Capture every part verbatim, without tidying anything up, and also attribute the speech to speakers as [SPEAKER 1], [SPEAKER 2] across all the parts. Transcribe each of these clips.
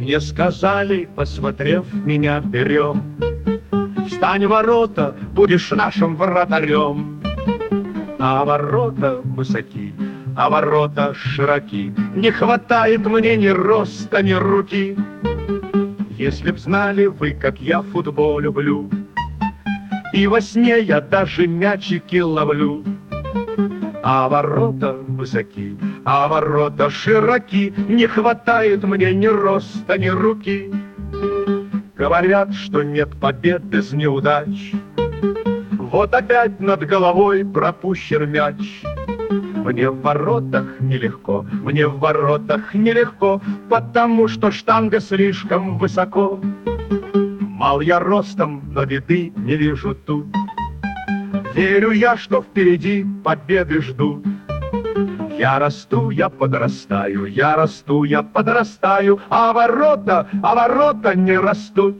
[SPEAKER 1] Мне сказали, посмотрев меня, берем. Встань в ворота, будешь нашим вратарем. А ворота высоки, а ворота широки, не хватает мне ни роста, ни руки. Если б знали вы, как я футбол люблю, и во сне я даже мячики ловлю. А ворота высоки, а ворота широки, не хватает мне ни роста, ни руки. Говорят, что нет побед без неудач. Вот опять над головой пропущен мяч. Мне в воротах нелегко, мне в воротах нелегко, потому что штанга слишком высоко. Мал я ростом, но беды не вижу тут. Верю я, что впереди победы ждут. Я расту, я подрастаю, я расту, я подрастаю, а ворота, а ворота не растут.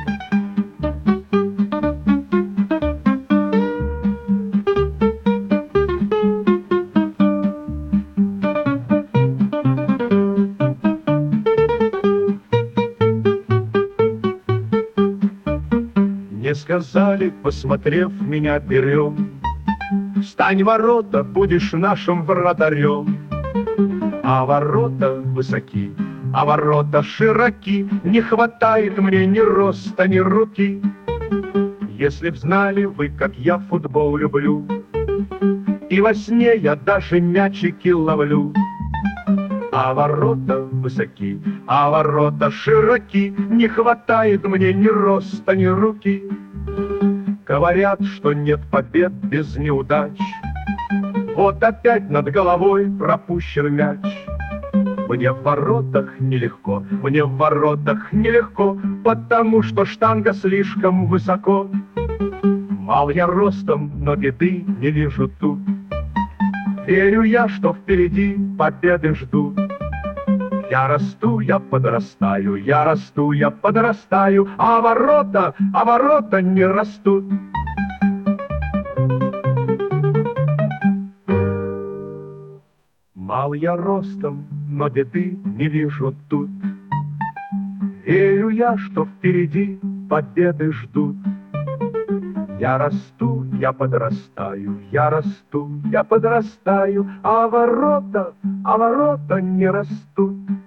[SPEAKER 1] Мне сказали, посмотрев меня, берем. Встань в ворота, будешь нашим вратарем. А ворота высоки, а ворота широки, не хватает мне ни роста, ни руки. Если б знали вы, как я футбол люблю, и во сне я даже мячики ловлю. А ворота высоки, а ворота широки, не хватает мне ни роста, ни руки. Говорят, что нет побед без неудач. Вот опять над головой пропущен мяч. Мне в воротах нелегко, мне в воротах нелегко, потому что штанга слишком высоко. Мал я ростом, но беды не вижу тут. Верю я, что впереди победы ждут. Я расту, я подрастаю, я расту, я подрастаю, а ворота, а ворота не растут. Мал я ростом, но беды не вижу тут. Верю я, что впереди победы ждут. Я расту, я подрастаю, я расту, я подрастаю, а ворота, а ворота не растут.